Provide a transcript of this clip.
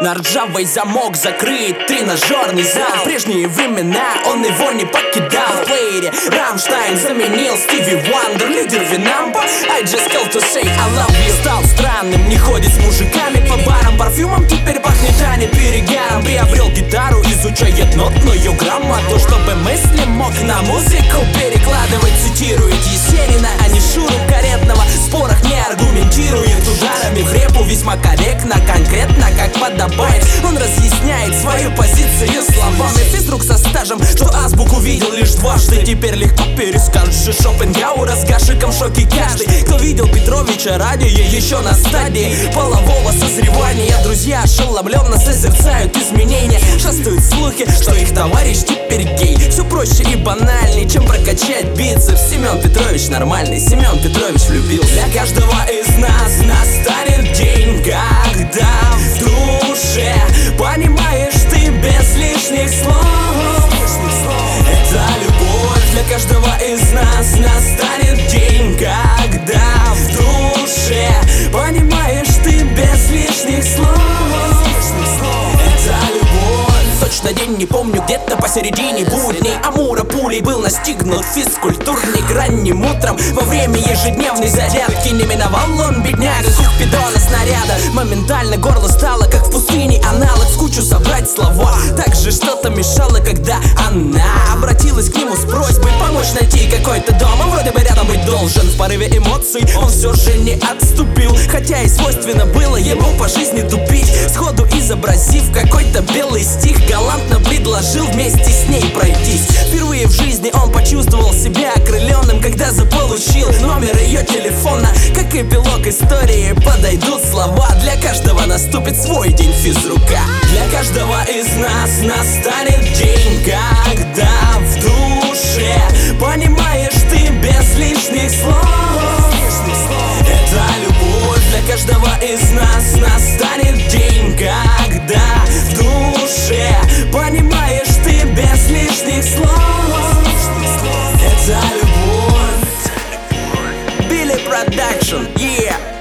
На ржавый замок закрыт тренажерный зал. Прежние времена, он его не покидал. В плеере Рамштайн заменил Стиви Вандер. Лидер Винампа, I just call to say I love you. Стал странным, не ходит с мужиками по барам. Парфюмом теперь пахнет, а не перегаром. Приобрел гитару, изучает нотную грамоту, чтобы мысли мог на музыку перекладывать. Цитирует Есенина, а не Шуру Каретного. В спорах не аргументирует ударами в репу. Весьма корректно, конкретно, как подобает. Он разъясняет свою позицию словами. Физрук со стажем, что азбуку видел лишь дважды. Теперь легко перескажешь Шопенгауэра с Гашиком в шоке каждый. Кто видел Петровича ранее, еще на стадии полового созревания. Друзья ошеломленно созерцают изменения. Шастают слухи, что их товарищ теперь гей. Все проще и банальней, чем прокачать бицепс. Семен Петрович нормальный, Семен Петрович влюбился. Для каждого из нас настанет день, когда в душе понимаешь ты без лишних слов. Это любовь. Для каждого из нас настанет день, когда в душе понимаешь ты без лишних слов. Это любовь. Точно день не помню, где-то посередине будней Амура пулей был настигнут физкультурник. Ранним утром во время ежедневной зарядки не миновал он, бедняга, купидона снаряда. Моментально горло стало, как в пустыне аналог. В кучу собрать слова, также что-то мешало, когда она обратилась к нему с просьбой помочь найти какой-то дом. Он вроде бы рядом быть должен. В порыве эмоций он все же не отступил, хотя и свойственно было ему по жизни тупить. Сходу изобразив какой-то белый стих, галантно предложил вместе с ней пройтись. Впервые в жизни он почувствовал себя окрыленным, когда заполучил номер ее телефона. Как эпилог истории подойдут слова. Для каждого наступит свой день физрука. Для каждого из нас настанет день, когда в душе понимаешь ты без лишних слов. Это любовь. Для каждого из нас настанет день, когда в душе понимаешь ты без лишних слов. Это любовь. Billy Production, yeah.